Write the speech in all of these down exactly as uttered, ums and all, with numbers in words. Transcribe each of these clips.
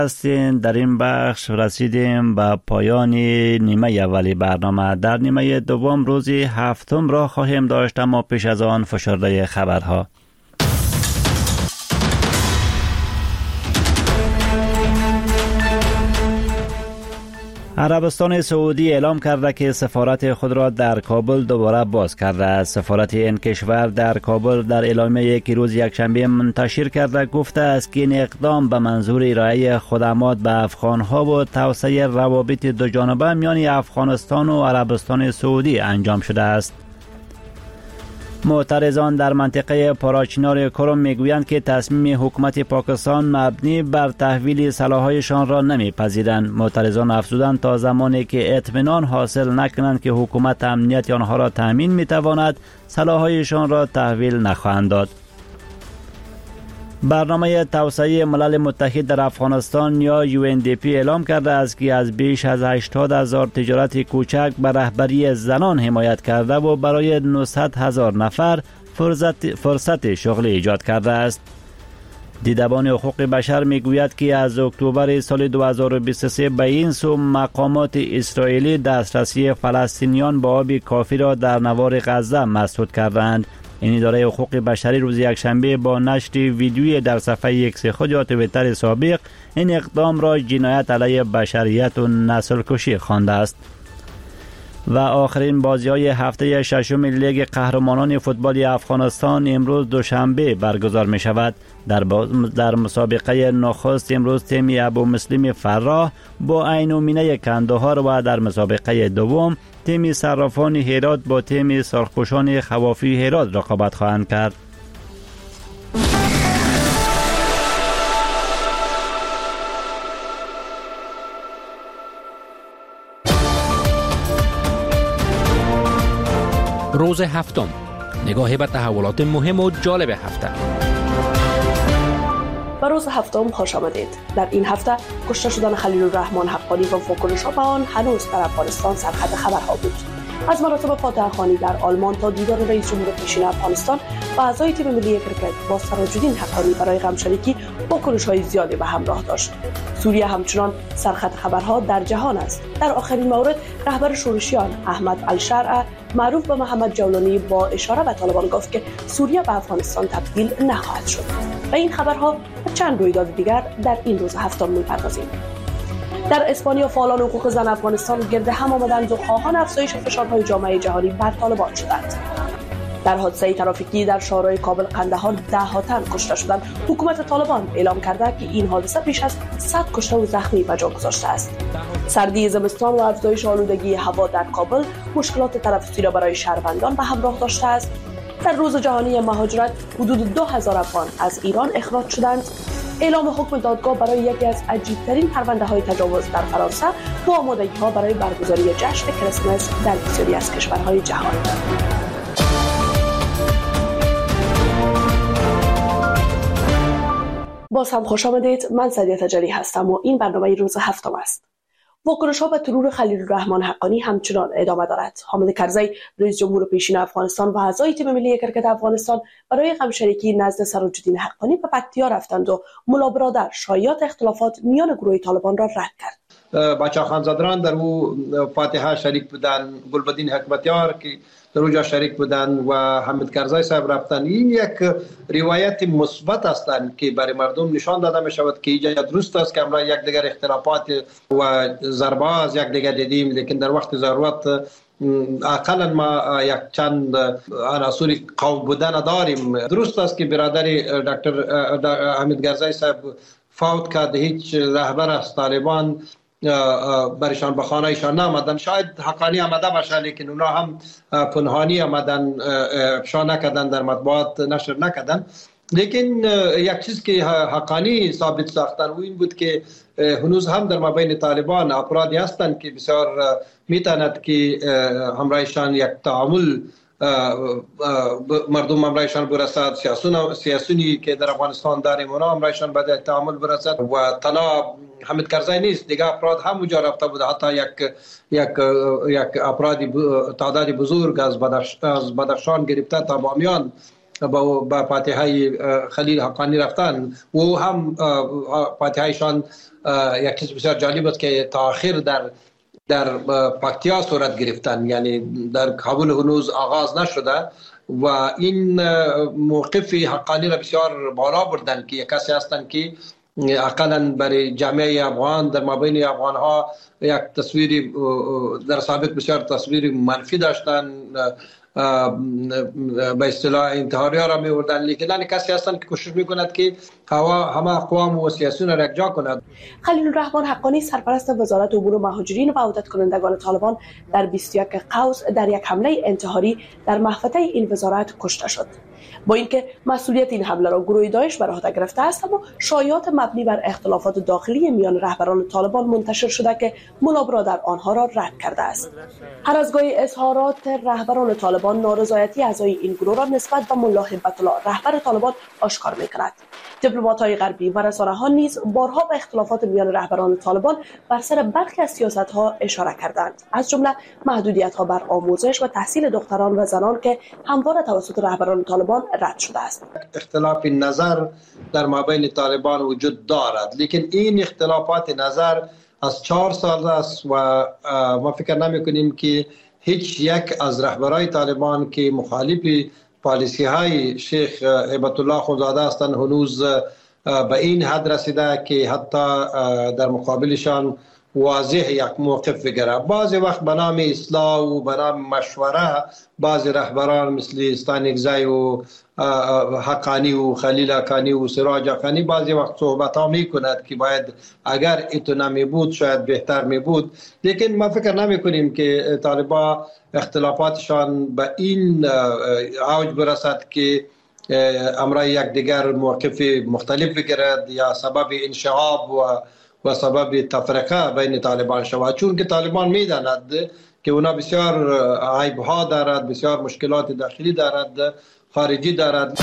هستین. در این بخش رسیدیم به پایان نیمه اولی برنامه. در نیمه دوم روز هفتم را خواهیم داشت، اما پیش از آن فشرده خبرها. عربستان سعودی اعلام کرده که سفارت خود را در کابل دوباره باز کرده است. سفارت این کشور در کابل در اعلامیه‌ای که روز یکشنبه منتشر کرده گفته است که این اقدام به منظور ارائه خدمات به افغان‌ها و توسعه روابط دو جانبه میان افغانستان و عربستان سعودی انجام شده است. معترضان در منطقه پاراچینار کرم میگویند که تصمیم حکومت پاکستان مبنی بر تحویل سلاح‌هایشان را نمیپذیرند. معترضان افزودند تا زمانی که اطمینان حاصل نکنند که حکومت امنیت آنها را تامین میتواند، سلاح‌هایشان را تحویل نخواهند داد. برنامه توسعه ملل متحد در افغانستان یا یو ان دی پی اعلام کرده است که از بیش از هشتاد هزار تجارت کوچک به رهبری زنان حمایت کرده و برای نهصد هزار نفر فرصت, فرصت شغلی ایجاد کرده است. دیدبان حقوق بشر میگوید که از اکتبر سال دو هزار و بیست و سه به این سو مقامات اسرائیلی دسترسی فلسطینیان به آب کافی را در نوار غزه مسدود کردند. این اداره حقوق بشری روز یکشنبه با نشر ویدیویی در صفحه ایکس خود یا توییتر سابق این اقدام را جنایت علیه بشریت و نسل کشی خوانده است. و آخرین بازی‌های هفته ششم لیگ قهرمانان فوتبال افغانستان امروز دوشنبه برگزار می شود. در, در مسابقه نخست امروز تیم ابو مسلم فراه با عین امینه کندهار و در مسابقه دوم تیم صرافان هرات با تیم سرخپوشان خوافی هرات رقابت خواهند کرد. روز هفتم، نگاهی به تحولات مهم و جالب هفته. به روز هفتم خوش آمدید. در این هفته کشته شدن خلیل الرحمن حقانی و واکنش‌ها به آن هنوز در افغانستان سرخط خبرها بود. از مراسم فاتحه خوانی در آلمان تا دیدار رئیس جمهور پیشین افغانستان و اعضای تیم ملی کرکت با سراج‌الدین حقانی برای غمشریکی واکنش‌های زیادی به همراه داشت. سوریه همچنان سرخط خبرها در جهان است. در آخرین مورد رهبر شورشیان احمد الشرع معروف به محمد جولانی با اشاره به طالبان گفت که سوریه به افغانستان تبدیل نخواهد شد. و این خبرها و چند رویداد دیگر در این روز هفتم می‌پردازیم. در اسپانیا فعالان حقوق زن افغانستان گرد هم آمدند و خواهان افزایش فشارهای جامعه جهانی بر طالبان شدند. در حادثه ترافیکی در شهرهای کابل قندهار ده ها تن کشته شدند. حکومت طالبان اعلام کرده که این حادثه بیش از صد کشته و زخمی به جا گذاشته است. سردی زمستان و افزایش آلودگی هوا در کابل مشکلات تنفسی را برای شهروندان به همراه داشته است. در روز جهانی مهاجرت حدود دو هزار افغان از ایران اخراج شدند. اعلام حکم دادگاه برای یکی از عجیب‌ترین پرونده‌های تجاوز در فرانسه و آمادگی‌ها برای برگزاری جشن کریسمس در بسیاری از کشورهای جهان. باز هم خوش آمدید. من سعدیه تجلی هستم و این برنامه روز هفتم است. واکنش‌ها به ترور خلیل الرحمن حقانی همچنان ادامه دارد. حامد کرزی رئیس جمهور پیشین افغانستان و اعضای تیم ملی کرکت افغانستان برای غمشریکی نزد سراج‌الدین حقانی به پکتیا رفتند و ملا برادر شایعات اختلافات میان گروه طالبان را رد کرد. بچه خانزادران در او فاتحه شریک بودن، گلبدین حکمتیار که در اونجا شریک بودن و حامد کرزی صاحب رفتن. این یک روایت مثبت هستند که برای مردم نشان داده می شود که اینجا درست است که امروز یک دیگر اختلافات و ضربه از یک دیگر دیدیم، لیکن در وقت ضرورت اقلا ما یک چند عناصر قوم بودن داریم. درست است که برادر دکتر حامد کرزی صاحب فوت کرد، هیچ رهبر از طالبان برشان به خانهشان نامدن. شاید حقانی آمده باشه لیکن اونا هم پنهانی آمدن، افشا نکردن، در مطبوعات نشر نکردن. لیکن یک چیز که حقانی ثابت ساختن و این بود که هنوز هم در مابین طالبان افرادی هستند که بسیار میتواند که همراهشان یک تعامل مردم همراهشان برسد، سیاسون سیاسونی که در افغانستان داریم اونا همراهشان به تعامل برسد و تنها حامد کرزی نیست، دیگه افراد هم اونجا رفته بود. حتی یک یک یک افرادی تعدادی بزرگ از بدخشان گرفته تا بامیان با فاتحه خلیل حقانی رفتن و هم فاتحهشان یک چیز بسیار جالب است که تا آخر در در پکتیا صورت گرفتن، یعنی در کابل هنوز آغاز نشده و این موقف حقانی را بسیار بالا بردن که یک کسی هستند که اقلا برای جامعه افغان در مابین افغان ها یک تصویری در سابق بسیار تصویر منفی داشتن، به اصطلاح انتحاری ها را می بردن، لیکن کسی هستند که کوشش می کند که هوا همه اقوام و سیاسیون را یکجا کند. خلیل الرحمن حقانی سرپرست وزارت امور مهاجرین و عودت کنندگان طالبان در بیست و یک قوس در یک حمله انتحاری در محوطه این وزارت کشته شد. با اینکه مسئولیت این حمله را گروه داعش بر عهده گرفته است، اما شایعات مبنی بر اختلافات داخلی میان رهبران طالبان منتشر شده که ملا برادر آنها را رد کرده است. هر از گاهی اظهارات رهبران طالبان نارضایتی اعضای این گروه را نسبت به ملا هیبت الله رهبر طالبان آشکار می‌کند. دیپلمات‌های غربی و رسانه‌ها نیز بارها به اختلافات میان رهبران طالبان بر سر برخی از سیاست‌ها اشاره کردند، از جمله محدودیت‌ها بر آموزش و تحصیل دختران و زنان که همواره توسط رهبران طالبان رد شده است. اختلاف نظر در مابین طالبان وجود دارد، لیکن این اختلافات نظر از چهار سال است و ما فکر نمی کنیم که هیچ یک از رهبرای طالبان که مخالف پالیسی های شیخ هیبت الله خونزاده هستند هنوز به این حد رسیده که حتی در مقابلشان واضح یک موقف بگیره. بعضی وقت به نام اصلاح و به نام مشوره بعضی رهبران مثل استانگزی و حقانی و خلیل حقانی و سراج حقانی بعضی وقت صحبت ها می کند که باید اگر ایتو نمی بود شاید بهتر می بود، لیکن ما فکر نمی کنیم که طالبا اختلافاتشان به این اوج برسد که امرای یک دیگر موقف مختلف بگیرد یا سبب انشعاب و و سبب تفرقه بین طالبان شود، چون که طالبان میداند که اونا بسیار عیبها دارد، بسیار مشکلات داخلی دارد، خارجی دارد.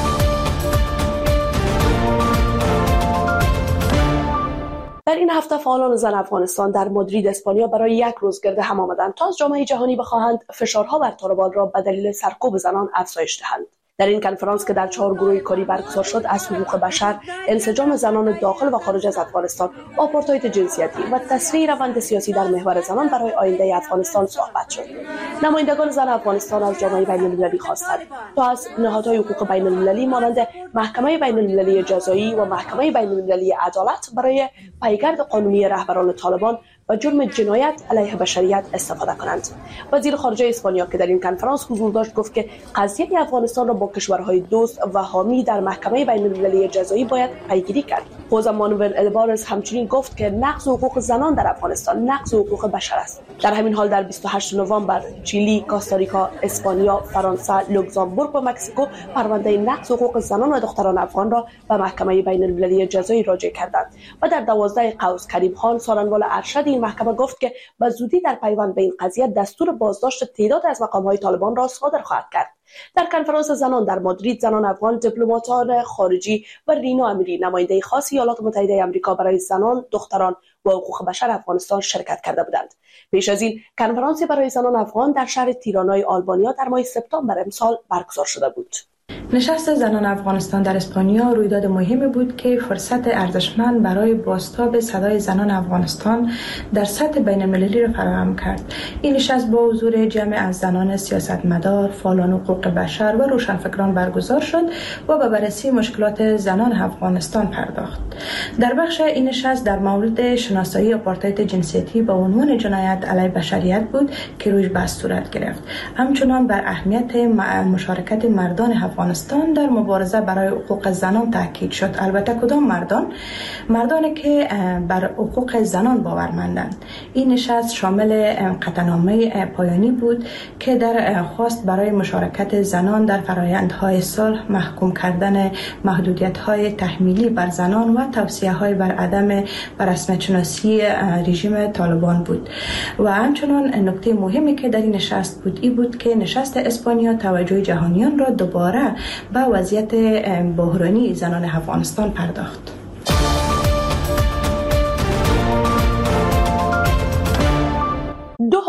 در این هفته فعالان زن افغانستان در مادرید اسپانیا برای یک روز گرد هم آمدند تا از جامعه جهانی بخواهند فشارها بر طالبان را به دلیل سرکوب زنان افزایش دهند. در این کنفرانس که در چهار گروه کاری برگزار شد، از حقوق بشر، انسجام زنان داخل و خارج از افغانستان، آپارتاید جنسیتی و تسریع روند سیاسی در محور زنان برای آینده افغانستان صحبت شد. نمایندگان زن افغانستان از جامعه بین‌المللی خواستند تا از نهادهای حقوق بین‌المللی مانند محکمه بین‌المللی جزایی و محکمه بین‌المللی عدالت برای پیگرد قانونی رهبران طالبان و جرم جنایت علیه بشریت استفاده کنند. وزیر خارجه اسپانیا که در این کنفرانس حضور داشت گفت که قضیه افغانستان را با کشورهای دوست و حامی در محکمه بین‌المللی جزایی باید پیگیری کرد. خوزه مانوئل البارز همچنین گفت که نقض حقوق زنان در افغانستان نقض حقوق بشر است. در همین حال در بیست و هشتم نوامبر چیلی، کوستاریکا، اسپانیا، فرانسه، لوکزامبورگ و مکزیکو پرونده نقض حقوق زنان و دختران افغان را به محکمه بین‌المللی جزایی راجع کردند و در دوازده قوس کریم خان سارنوال ارشد این محکمه گفت که به زودی در پیوند به این قضیه دستور بازداشت تعداد از مقام‌های طالبان را صادر خواهد کرد. در کنفرانس زنان در مادرید، زنان افغان، دیپلماتان خارجی و رینا امیری، نماینده خاص ایالات متحده آمریکا برای زنان، دختران و حقوق بشر افغانستان شرکت کرده بودند. پیش از این کنفرانسی برای زنان افغان در شهر تیرانای آلبانیا در ماه سپتامبر امسال برگزار شده بود. نشست زنان افغانستان در اسپانیا رویداد مهمی بود که فرصت ارزشمند برای بازتاب صدای زنان افغانستان در سطح بین‌المللی را فراهم کرد. این نشست با حضور جمع از زنان سیاستمدار، فعالان حقوق بشر و روشنفکران برگزار شد و به بررسی مشکلات زنان افغانستان پرداخت. در بخش این نشست در مورد شناسایی آپارتاید جنسیتی به عنوان جنایت علیه بشریت بود که روی بحث صورت گرفت. همچنان بر اهمیت مشارکت مردان افغانستان در مبارزه برای حقوق زنان تاکید شد. البته کدام مردان؟ مردانی که بر حقوق زنان باورمندند. این نشست شامل قطعنامه پایانی بود که در خواست برای مشارکت زنان در فرآیندهای صلح، محکوم کردن محدودیت‌های تحمیلی بر زنان و توصیه‌های بر عدم رسمیت شناسی رژیم طالبان بود. و همچنان نکته مهمی که در این نشست بود این بود که نشست اسپانیا توجه جهانیان را دوباره به وضعیت بحرانی زنان افغانستان پرداخت. دو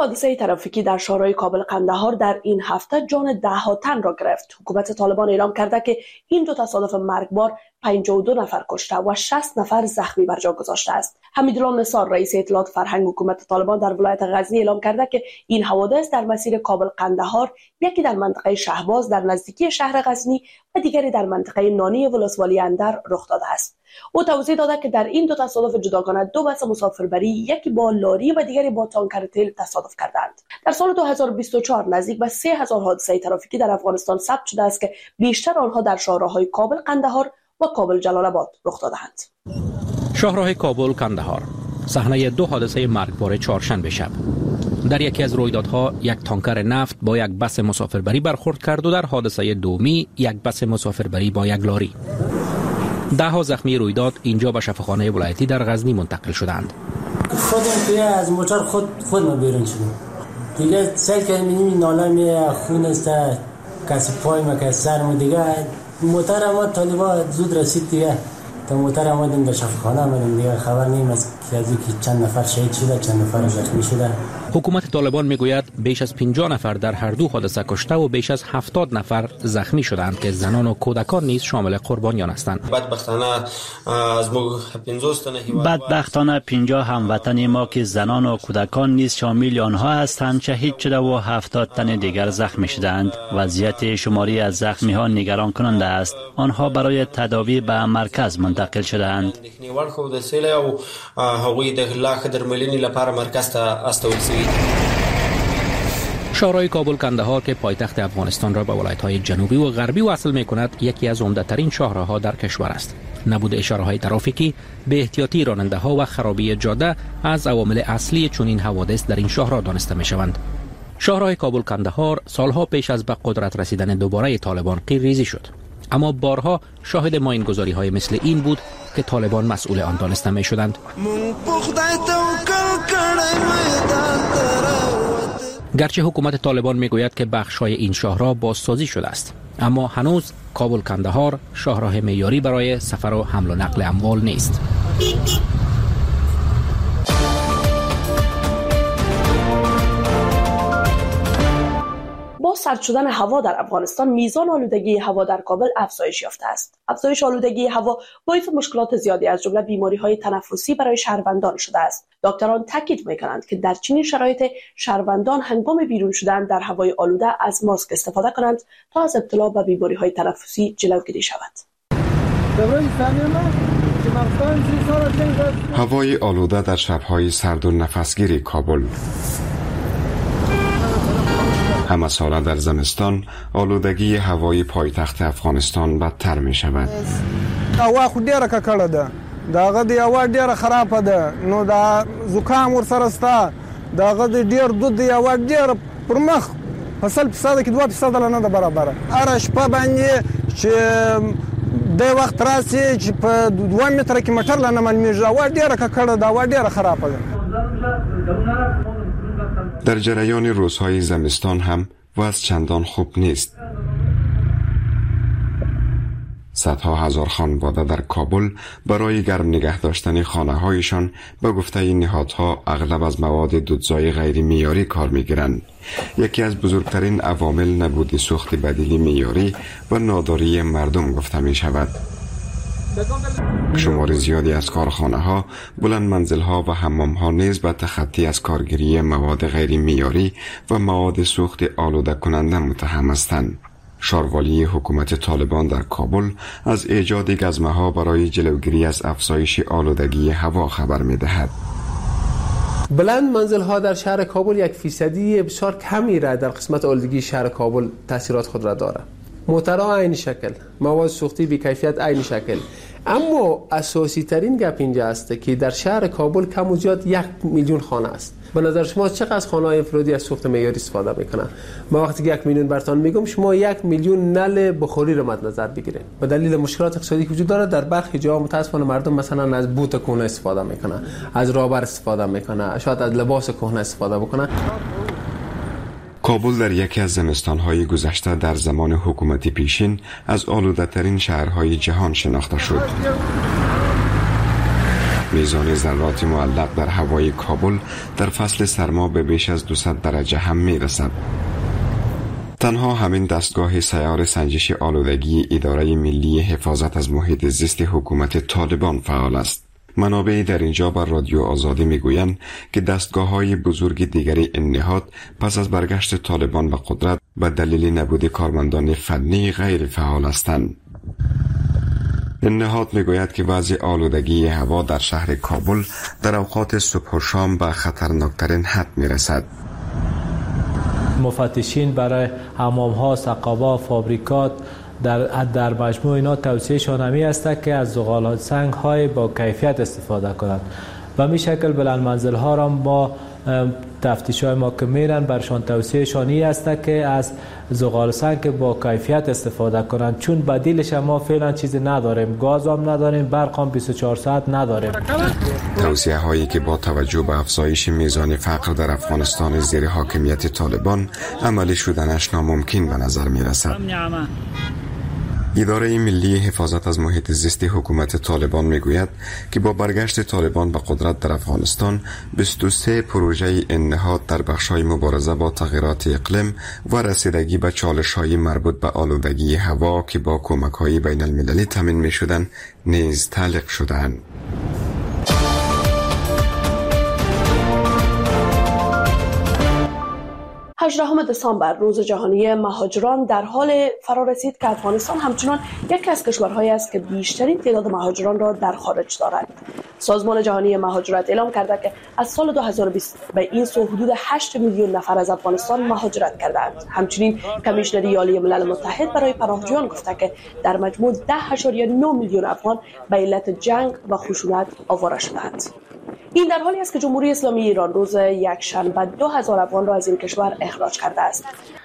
حادثه ترافیکی در شهرهای کابل قندهار در این هفته جان ده ها تن را گرفت. حکومت طالبان اعلام کرده که این دو تصادف مرگبار پنجاه و دو نفر کشته و شصت نفر زخمی بر جا گذاشته است. حمیدالله نثار رئیس اطلاعات فرهنگ حکومت طالبان در ولایت غزنی اعلام کرده که این حوادث در مسیر کابل قندهار، یکی در منطقه شهباز در نزدیکی شهر غزنی و دیگری در منطقه نانی ولسوالی اندر رخ داده است. او توضیح داده که در این دو تصادف جداگانه دو بس مسافربری، یکی با لاری و دیگری با تانکر تیل تصادف کردند. در سال دو هزار و بیست و چهار نزدیک به سه هزار حادثه ترافیکی در افغانستان ثبت شده است که بیشتر آنها در شاهراه‌های کابل قندهار و کابل جلال آباد رخ داده‌اند. شاهراه کابل قندهار صحنه دو حادثه مرگبار چهارشنبه شب. در یکی از رویدادها یک تانکر نفت با یک بس مسافربری برخورد کرد و در حادثه دومی یک بس مسافربری با یک لاری. ده ها زخمی رویداد اینجا به شفاخانه ولایتی در غزنی منتقل شدند. خودم توی از موتور خود خود ما بیرون شدم. دیگه سعی کردم این ناله می خون است، کسی پای ما کسی سر ما دیگه موتور ما طالبا زود رسید دیگه. تا موتور آمدیم در شفاخانه آمدیم دیگه خبر نیم از که چند نفر شهید شده، چند نفر زخمی شده. حکومت طالبان میگوید بیش از پنجاه نفر در هر دو حادثه کشته و بیش از هفتاد نفر زخمی شدند که زنان و کودکان نیز شامل قربانیان هستند. بدبختانه از بدبختانه پنجاه هموطن ما که زنان و کودکان نیز شامل آنها هستند شهید شده و هفتاد تن دیگر زخمی شدند. وضعیت شماری از زخمی ها نگران کننده است. آنها برای تداوی به مرکز منتقل شدند. شهرهای کابل قندهار که پایتخت افغانستان را به ولایت‌های جنوبی و غربی وصل می‌کند، یکی از عمده‌ترین شاهراه‌ها در کشور است. نبود اشاره‌های ترافیکی، به احتیاطی راننده‌ها و خرابی جاده از عوامل اصلی چنین حوادث در این شاهراه دانسته می‌شوند. شاهراه کابل قندهار سالها پیش از به قدرت رسیدن دوباره طالبان قیرریزی شد، اما بارها شاهد ماینگذاری‌های مثل این بود که طالبان مسئول آن دانسته می‌شدند. گرچه حکومت طالبان میگوید که بخش‌های این شاهراه بازسازی شده است، اما هنوز کابل قندهار شاهراه معیاری برای سفر و حمل و نقل اموال نیست. با سرد شدن هوا در افغانستان، میزان آلودگی هوا در کابل افزایش یافته است. افزایش آلودگی هوا باعث مشکلات زیادی از جمله بیماری‌های تنفسی برای شهروندان شده است. دکتران تاکید می‌کنند که در چنین شرایط شهروندان هنگام بیرون شدن در هوای آلوده از ماسک استفاده کنند تا از ابتلا به بیماری‌های تنفسی جلوگیری شود. هوای آلوده در شب‌های سرد و نفسگیر کابل. همه ساله در زمستان آلودگی هوای پایتخت افغانستان بدتر می شود. هوا خو ډیره ککړه ده، داغه د هوا ډیره خرابه ده، نو دا زکام ورسره ستا، داغه د ډیر دود د هوا ډیره پر مخ په سل فیصده کې دوه فیصده نه ده برابره. هره شپه باندې چې د وخت راسي چې په دوه متره کې موټر لنه معلومیږي، هوا ډیره ککړه ده، هوا ډیره خرابه ده. در جریان روزهای زمستان هم وضع چندان خوب نیست. صدها هزار خانواده در کابل برای گرم نگه داشتن خانه‌هایشان به گفته این نهادها اغلب از مواد دودزای غیر معیاری کار می‌گیرند. یکی از بزرگترین عوامل نبود سوخت بدیلی معیاری و ناداری مردم گفته می‌شود. شمار زیادی از کارخانه ها، بلند منزل ها و حمام ها نیز به تخطی از کارگیری مواد غیر معیاری و مواد سوخت آلوده کننده متهم هستند. شاروالی حکومت طالبان در کابل از ایجاد گزمه ها برای جلوگیری از افزایش آلودگی هوا خبر می دهد. بلند منزل ها در شهر کابل یک فیصدی بسیار کمی را در قسمت آلودگی شهر کابل تاثیرات خود را دارد. موترها عین شکل، مواد سوختی بی کیفیت عین شکل. اما اساسی ترین گپ اینجا است که در شهر کابل کم و زیاد یک میلیون خانه است. به نظر شما چقدر از خانه‌های انفرادی از سوخت معیاری استفاده میکنن؟ ما وقتی که یک میلیون برتان میگم، شما یک میلیون نل بخاری رو مد نظر بگیرید. به دلیل مشکلات اقتصادی که وجود داره در برخی جاها متاسفانه مردم مثلا از بوت کهنه استفاده میکنن، از رابر استفاده میکنن، شاید از لباس کهنه استفاده بکنن. کابل در یکی از زمستان‌های گذشته در زمان حکومت پیشین از آلوده‌ترین شهرهای جهان شناخته شد. میزان ذرات معلق در هوای کابل در فصل سرما به بیش از دویست درجه هم می رسد. تنها همین دستگاه سیار سنجش آلودگی اداره ملی حفاظت از محیط زیست حکومت طالبان فعال است. منابعی در اینجا بر رادیو آزادی میگویند که دستگاه‌های بزرگ دیگری این نهاد پس از برگشت طالبان به قدرت به دلیل نبود کارمندان فنی غیر فعال هستند. این نهاد میگوید که وضع آلودگی هوا در شهر کابل در اوقات صبح و شام به خطرناکترین حد میرسد. مفتشین برای حمام‌ها، سقاب‌ها، فابریکات در در مجموع اینا توصیه‌شان همی است که از زغال سنگ‌های با کیفیت استفاده کنند و می شکل بلند منزل‌ها را با تفتیش‌های ما که میرن برشان توصیه‌شان این است که از زغال سنگ با کیفیت استفاده کنند، چون بدیلش ما فعلا چیزی نداریم، گاز هم نداریم، برق هم بیست و چهار ساعت نداریم. توصیه هایی که با توجه به افزایش میزان فقر در افغانستان زیر حاکمیت طالبان عملی شدنش ناممکن به نظر می رسد. اداره ملی حفاظت از محیط زیست حکومت طالبان میگوید که با برگشت طالبان به قدرت در افغانستان بیست و سه پروژه این نهاد در بخش‌های مبارزه با تغییرات اقلیم و رسیدگی به چالش‌های مربوط به آلودگی هوا که با کمک‌های بین المللی تامین می‌شدند نیز تعلیق شدند. هجدهم دسامبر روز جهانی مهاجران در حال فرا رسید که افغانستان همچنان یکی از کشورهایی است که بیشترین تعداد مهاجران را در خارج دارد. سازمان جهانی مهاجرت اعلام کرده که از سال دو هزار و بیست به این سو حدود هشت میلیون نفر از افغانستان مهاجرت کردند. همچنین کمیشنری عالی ملل متحد برای پناهجویان گفته که در مجموع ده اشاریه نه میلیون افغان به علت جنگ و خشونت آواره شدند. این در حالی است که جمهوری اسلامی ایران روز یکشنبه دو هزار افغان را از این کشور اخراج کرده است.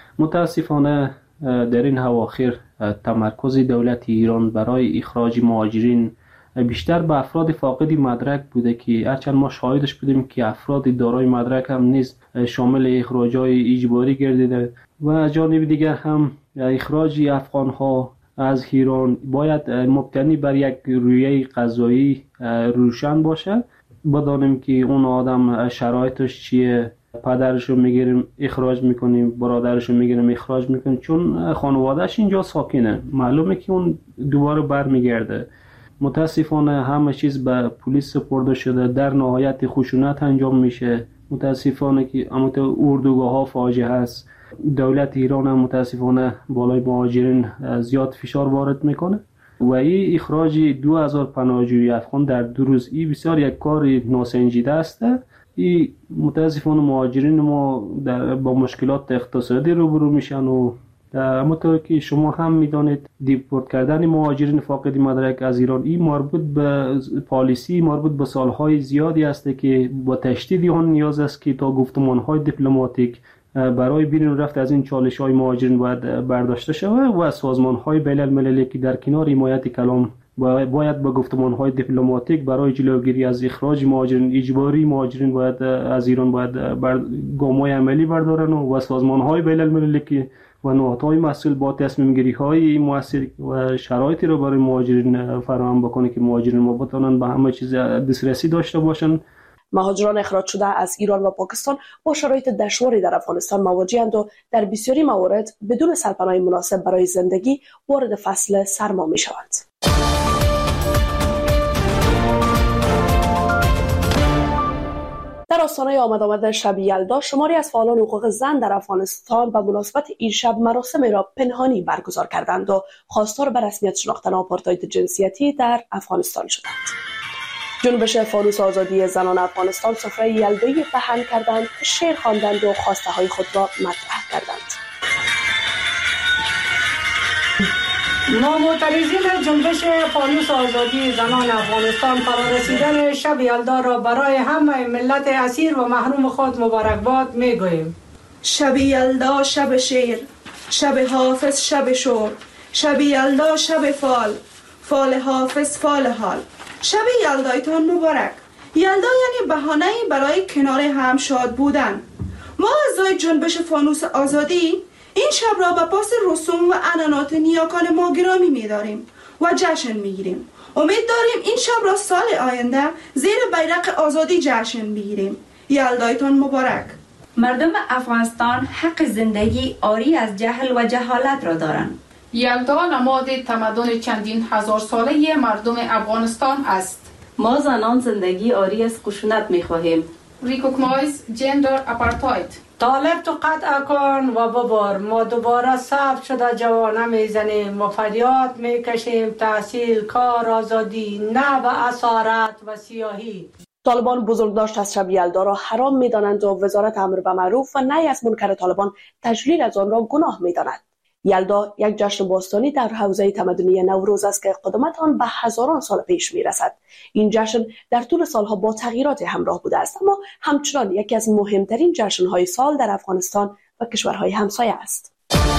متاسفانه در این اواخر تمرکز دولت ایران برای اخراج مهاجرین بیشتر به افراد فاقد مدرک بوده که هرچند ما شاهدش بودیم که افراد دارای مدرک هم نیز شامل اخراج‌های اجباری گردیده و از جانب دیگر هم اخراج افغان‌ها از ایران باید مبتنی بر یک رویه قضایی روشن باشه. بدانیم که اون آدم شرایطش چیه، پدرش رو میگیریم اخراج میکنیم، برادرش رو میگیریم اخراج میکنیم، چون خانوادهش اینجا ساکنه، معلومه که اون دوباره برمیگرده. متاسفانه همه چیز به پلیس سپرده شده، در نهایت خشونت انجام میشه. متاسفانه که اما اردوگاه ها فاجعه هست. دولت ایران هم متاسفانه بالای مهاجرین زیاد فشار وارد میکنه و این اخراج دو هزار پناهجوی افغان در دو روز این بسیار یک کار ناسنجیده است. این متاسفانه مهاجرین ما در با مشکلات اقتصادی روبرو میشن و همونطور که شما هم میدانید دیپورت کردن مهاجرین فاقد مدرک از ایران این مربوط به پالیسی مربوط به سالهای زیادی است که با تشدید آن نیاز است که تا گفتمانهای دیپلماتیک برای بیرون رفت از این چالش‌های مهاجرین باید برداشته شود و سازمان‌های بین‌المللی که در کنار حمایت کلام باید با گفتمان‌های دیپلماتیک برای جلوگیری از اخراج مهاجرین اجباری مهاجرین باید از ایران باید بر گام‌های عملی بردارن و سازمان‌های بین‌المللی که و نهادهای مسئول با تصمیم گیری‌های مؤثر و شرایطی را برای مهاجرین فراهم بکنه که مهاجرین ما بتونن به همه چیز دسترسی داشته باشن. مهاجران اخراج شده از ایران و پاکستان با شرایط دشواری در افغانستان مواجه‌اند و در بسیاری موارد بدون سرپناه مناسب برای زندگی وارد فصل سرما می‌شوند. در آستانه آمد آمد شب یلدا شماری از فعالان حقوق زن در افغانستان به مناسبت این شب مراسمی را پنهانی برگزار کردند و خواستار به رسمیت شناختن آپارتاید جنسیتی در افغانستان شدند. جنبش فانوس آزادی زنان افغانستان سفره یلدایی پهن کردند، شعر خواندند و خواسته های خود را مطرح کردند. ما معترضین جنبش فانوس آزادی زنان افغانستان فرارسیدن شب یلدا را برای همه ملت اسیر و محروم خود مبارکباد میگوییم. شب یلدا شب شیر، شب حافظ شب شور، شب یلدا شب فال، فال حافظ فال حال. شب یلدایتان مبارک. یلدا یعنی بهانه‌ای برای کنار هم شاد بودن. ما اعضای جنبش فانوس آزادی این شب را به پاس رسوم و عنعنات نیاکان ما گرامی می‌داریم و جشن میگیریم. امید داریم این شب را سال آینده زیر بیرق آزادی جشن بگیریم. یلدایتان مبارک. مردم افغانستان حق زندگی آری از جهل و جهالت را دارند. یلدا نماد تمدن چندین هزار ساله مردم افغانستان است. ما زنان زندگی آری از خشونت می‌خواهیم. ریکوگنایز جندر اپارتاید. طالب تو قطع کن و ببار. ما دوباره ثبت شده جوانه میزنیم و فریاد میکشیم تحصیل، کار، آزادی، نه به اسارت و سیاهی. طالبان بزرگداشت از شب یلدا را حرام می‌دانند و وزارت امر به معروف و نهی از منکر طالبان تجلیل از آن را گناه می‌داند. یلدا یک جشن باستانی در حوزه تمدنی نوروز است که قدمت آن به هزاران سال پیش می‌رسد. این جشن در طول سالها با تغییرات همراه بوده است، اما همچنان یکی از مهمترین جشن‌های سال در افغانستان و کشورهای همسایه است.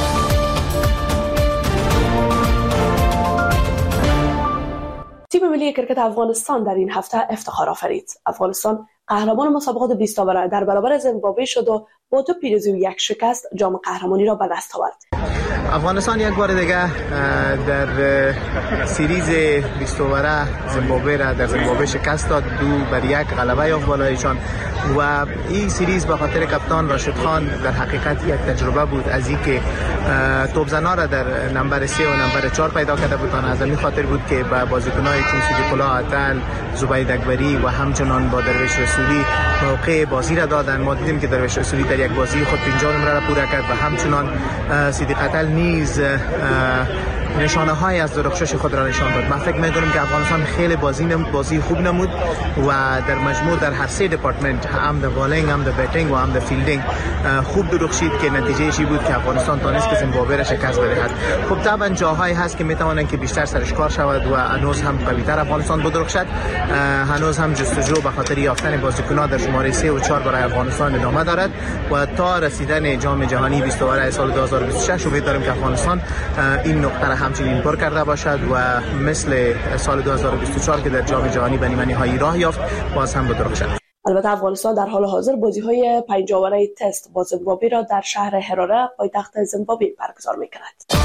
تیم ملی کرکت افغانستان در این هفته افتخار آفرید. افغانستان قهرمان مسابقات بیست اوور در برابر زیمبابوه شد و با دو پیروزی و یک شکست جام قهرمانی را به دست آورد. افغانستان یک بار دیگه در سریز بیست اوور زیمبابوه را در زیمبابوه شکست داد، دو بر یک غلبه یافت بالایشان و این سریز به خاطر کپتان راشد خان در حقیقت یک تجربه بود از اینکه توپزنا را در نمبر سه و نمبر چهار پیدا کرده بود. از این خاطر بود که با بازیکن‌های چون سیدی قلا اتل، زبید اکبری و همچنان با درویش رسولی موقع بازی را دادن. ما دیدیم که درویش رسولی در یک بازی خود پنجاه نمره را پوره کرد و همچنان سیدی قتل نیز نشانه های از درخشش خود را نشان داد. من فکر می‌کنم که افغانستان خیلی بازی نمود، بازی خوب نمود و در مجموع در هر سه دپارتمنت، هم در بالینگ، هم در بتینگ و هم در فیلدینگ خوب درخشید که نتیجه ای بود که افغانستان تونست که زیمبابوه را شکست بدهد. خب طبعا جاهایی هست که میتوانند که بیشتر سرش کار شود و هنوز هم قوی‌تر افغانستان بدرخشد. هنوز هم جستجو به خاطر یافتن بازیکنان در شماره سه و چهار برای افغانستان ادامه دارد و تا رسیدن جام جهانی بیست اوور سال دو هزار و بیست و شش امید داریم که افغانستان این نقطه را همچنین پر کرده باشد و مثل سال دو هزار و بیست و چهار که در جام جهانی به نیمه نهایی راه یافت باز هم بدرخشد. البته افغانستان در حال حاضر بازی‌های پنج اوره تست با زیمبابوه را در شهر هراره پایتخت زیمبابوه برگزار می‌کند.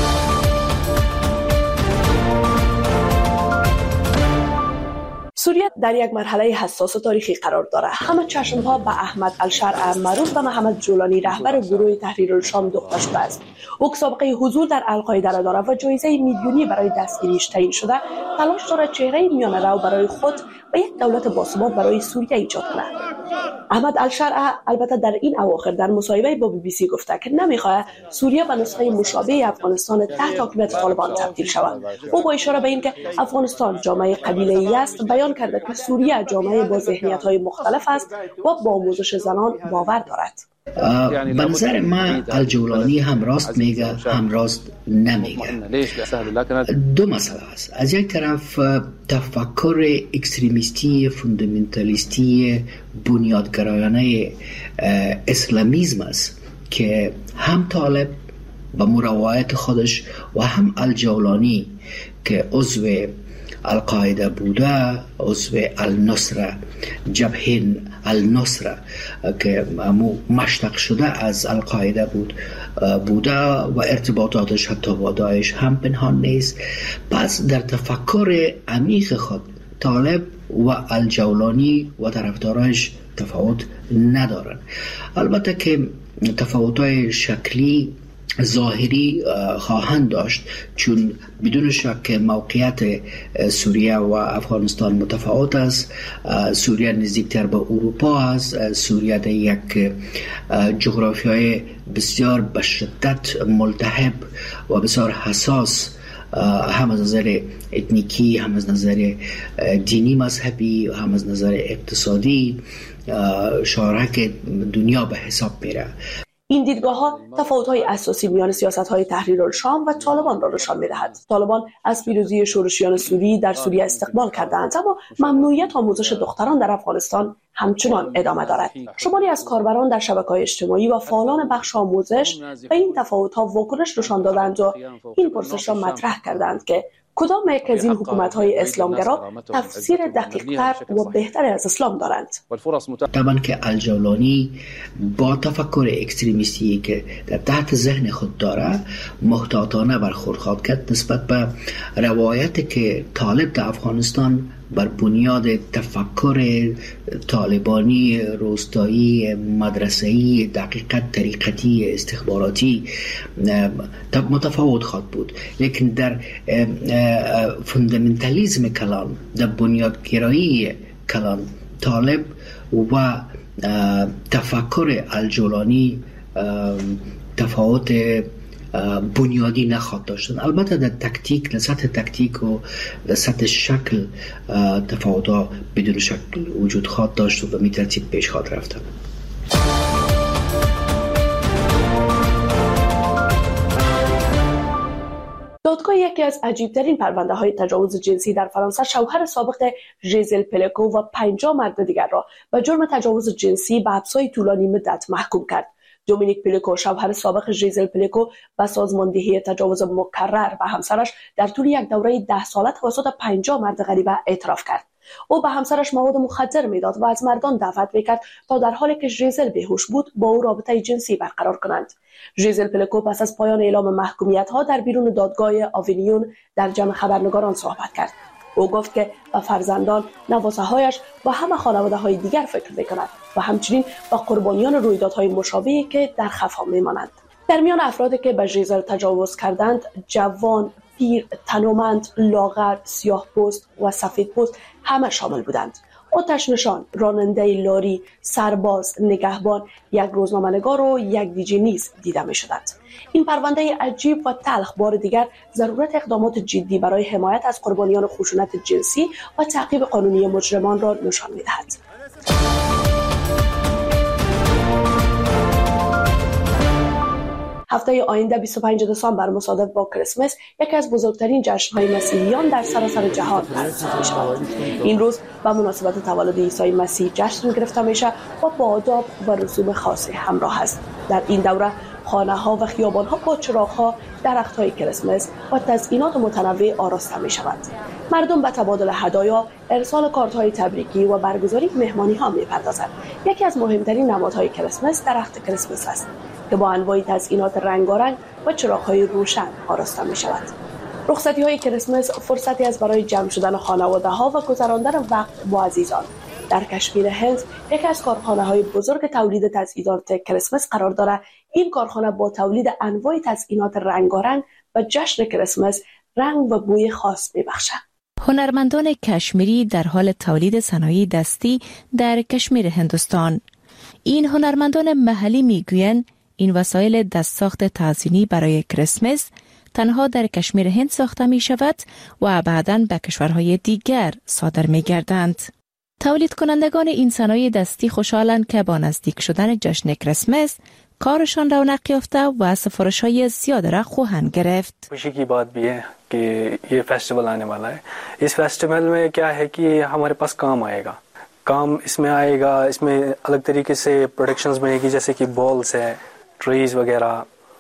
سوریه در یک مرحله حساس و تاریخی قرار دارد. همه چشم‌ها به احمد الشرع معروف به محمد جولانی رهبر گروه تحریر الشام دوخته شده است. او سابقه حضور در القاعده را دارد و جایزه میلیونی برای دستگیریش تعیین شده. تلاش دارد چهره میانه‌رو برای خود و یک دولت باثبات برای سوریه ایجاد کند. احمد الشرع البته در این اواخر در مصاحبه با بی بی سی گفته که نمی‌خواهد سوریه به نسخه مشابه افغانستان تحت حکومت طالبان تبدیل شود. او با اشاره به اینکه افغانستان جامعه قبیله‌ای است بیان کرده که سوریه جامعه با ذهنیت‌های مختلف است و با آموزش زنان باور دارد. به نظر من الجولانی هم راست میگه هم راست نمیگه. دو مسئله است. از یک طرف تفکر اکستریمیستی فوندامنتالیستی بنیادگرایانه اسلامیسم است که هم طالب به مروایت خودش و هم الجولانی که عضو القاعده بوده، عضو النصره، جبهه النصره که امو مشتق شده از القاعده بود بوده و ارتباطاتش حتی با داعش هم پنهان نیست. پس در تفکر عمیق خود طالب و الجولانی و طرفدارانش تفاوت ندارن. البته که تفاوت‌های شکلی ظاهری خواهند داشت، چون بدون شک موقعیت سوریه و افغانستان متفاوت است. سوریه نزدیکتر به اروپا است. سوریه در یک جغرافیای بسیار به شدت ملتهب و بسیار حساس، هم از نظر اتنیکی، هم از نظر دینی مذهبی، هم از نظر اقتصادی شارک دنیا به حساب میره. این دیدگاه‌ها تفاوت‌های اساسی میان سیاست‌های تحریر الشام و طالبان را نشان می‌دهد. طالبان از پیروزی شورشیان سوری در سوریه استقبال کردند، اما ممنوعیت آموزش دختران در افغانستان همچنان ادامه دارد. شماری از کاربران در شبکه‌های اجتماعی و فعالان بخش آموزش به این تفاوت‌ها واکنش نشان دادند و این پرسش را مطرح کردند که کدام یک از این حکومت‌های اسلامگرا تفسیر دقیق‌تر و بهتر از اسلام دارند؟ طبعا که الجولانی با تفکر اکستریمیستی که در تحت ذهن خود داره محتاطانه برخورد خواهد کرد نسبت به روایتی که طالب در افغانستان بر بنیاد تفکر طالبانی روستایی مدرسه‌ای دقیقت طریقتی استخباراتی متفاوت خواهد بود، لیکن در فوندامنتالیسم کلان، در بنیادگرایی کلان طالب و تفکر الجولانی تفاوت بنیادی نخواهد داشتن. البته در تکتیک، در سطح تکتیک و در سطح شکل تفاوت‌ها بدون شکل وجود خواهد داشت و می ترتیب پیش خواهد رفتن. دادگاه یکی از عجیبترین پرونده های تجاوز جنسی در فرانسه شوهر سابق ژیزل پلکو و پنجاه مرد دیگر را به جرم تجاوز جنسی به حبس‌های طولانی مدت محکوم کرد. دومینیک پلکو، شوهر سابق ژیزل پلکو، به سازماندهی تجاوز مکرر به همسرش در طول یک دوره ده ساله توسط پنجاه مرد غریبه اعتراف کرد. او به همسرش مواد مخدر میداد و از مردان دعوت میکرد تا در حالی که ژیزل بیهوش بود با او رابطه جنسی برقرار کنند. ژیزل پلکو پس از پایان اعلام محکومیت ها در بیرون دادگاه آوینیون در جمع خبرنگاران صحبت کرد. او گفت که به فرزندان، نواسه‌هایش و همه خانواده‌های دیگر فکر می‌کند و همچنین به قربانیان رویدادهای مشابهی که در خفا می‌مانند. در میان افرادی که به ژیزل تجاوز کردند، جوان، پیر، تنومند، لاغر، سیاه‌پوست و سفیدپوست همه شامل بودند. آتش نشان، راننده لاری، سرباز، نگهبان، یک روزنامه‌نگار و یک دیجی نیز دیده می‌شدند. این پرونده عجیب و تلخ بار دیگر ضرورت اقدامات جدی برای حمایت از قربانیان خشونت جنسی و تعقیب قانونی مجرمان را نشان می‌دهد. هفته آینده بیست و پنجم دسامبر مصادف با کریسمس یکی از بزرگترین جشن‌های مسیحیان در سراسر جهان برگزار می‌شود. این روز به مناسبت تولد عیسی مسیح جشن گرفته میشه و با آداب و رسوم خاصی همراه است. در این دوره خانه‌ها و خیابان‌ها با چراغ‌ها، درخت‌های کریسمس و تزیینات متنوع آراسته می‌شوند. مردم به تبادل هدایا، ارسال کارت‌های تبریکی و برگزاری مهمانی‌ها می‌پردازند. یکی از مهمترین نمادهای کریسمس درخت کریسمس است که با انواع تزیینات رنگارنگ و چراغ‌های روشن آراسته می‌شود. رخصتی‌های کریسمس فرصتی است برای جمع شدن خانواده‌ها و گذراندن وقت با عزیزان. در کشمیر هند یکی از کارخانه‌های بزرگ تولید تزیینات کریسمس قرار دارد. این کارخانه با تولید انواع تزیینات رنگارنگ و جشن کریسمس رنگ و بوی خاص می‌بخشد. هنرمندان کشمیری در حال تولید صنایع دستی در کشمیر هندوستان. این هنرمندان محلی میگویند این وسایل دستساخت تزیینی برای کریسمس تنها در کشمیر هند ساخته می شود و بعداً به کشورهای دیگر صادر می گردند. تولید کنندگان این صنایع دستی خوشحالند که با نزدیک شدن جشن کریسمس کارشان رونق یافته و سفارش‌های زیاد را خواهند گرفت. खुशी की बात भी है कि ये फेस्टिवल आने वाला है। इस फेस्टिवल में क्या है कि हमारे पास काम आएगा। काम इसमें आएगा, इसमें अलग तरीके से प्रोडक्शंस बनेगी, जैसे कि बॉल्स है, ट्रीज वगैरह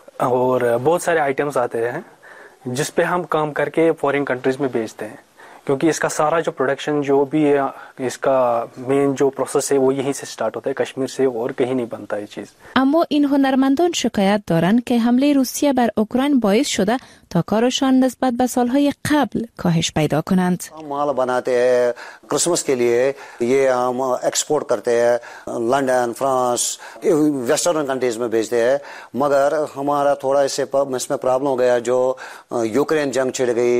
और बहुत सारे आइटम्स आते हैं जिस पे हम काम करके फॉरेन कंट्रीज में बेचते हैं, क्योंकि इसका सारा जो प्रोडक्शन जो भी है, इसका मेन जो प्रोसेस है वो यहीं से स्टार्ट होता है, कश्मीर से, और कहीं नहीं बनता ये चीज. اما این هنرمندان شکایت دارند که حمله روسیه بر اوکراین باعث شده تا کارشان نسبت به سالهای قبل کاهش پیدا کنند. माल बनाते हैं क्रिसमस के लिए, ये हम एक्सपोर्ट करते हैं लंदन, फ्रांस, वेस्टर्न कंट्रीज में भेजते हैं, मगर हमारा थोड़ा इससे इसमें प्रॉब्लम हो गया, जो यूक्रेन जंग छिड़ गई,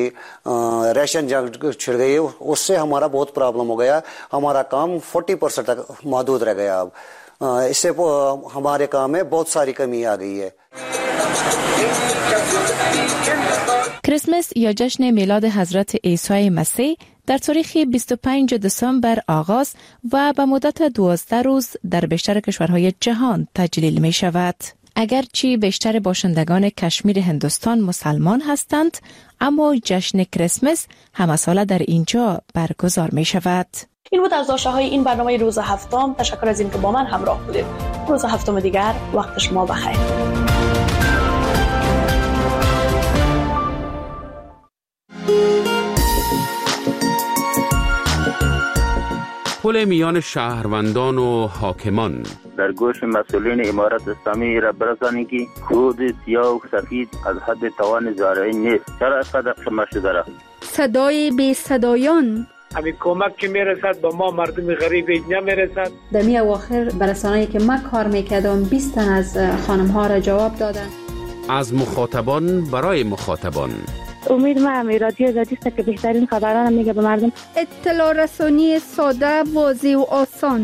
रशियन जंग छिड़ गई, उससे हमारा बहुत प्रॉब्लम हो गया. हमारा काम चालीस परसेंट तक महदूद रह गया. अब इससे हमारे काम में बहुत सारी कमी आ गई है. کریسمس یا جشن میلاد حضرت عیسی مسیح در تاریخ بیست و پنجم دسامبر آغاز و به مدت دوازده روز در بیشتر کشورهای جهان تجلیل می شود. اگرچه بیشتر باشندگان کشمیر هندوستان مسلمان هستند، اما جشن کریسمس همه ساله در اینجا برگزار می شود. این بود از داشته های این برنامه روز هفتم. تشکر از اینکه با من همراه بودید. روز هفتم دیگر وقت شما بخیر. پل میان شهروندان و حاکمان. در گوش مسئولین امارت اسلامی را برسانی که خود سیاه و سفید از حد توان زارعی نیست. چرا اینقدر شما شده را؟ صدای بی صدایان. همین کمک که میرسد با ما مردم غریب نمیرسد. در می اواخر برسانه‌ای که من کار میکردم بیست تن از خانم ها را جواب دادن. از مخاطبان برای مخاطبان. امید ما هم رادیو زادی است که بهترین خبران میگه به مردم. اطلاع رسانی ساده، واضح و آسان.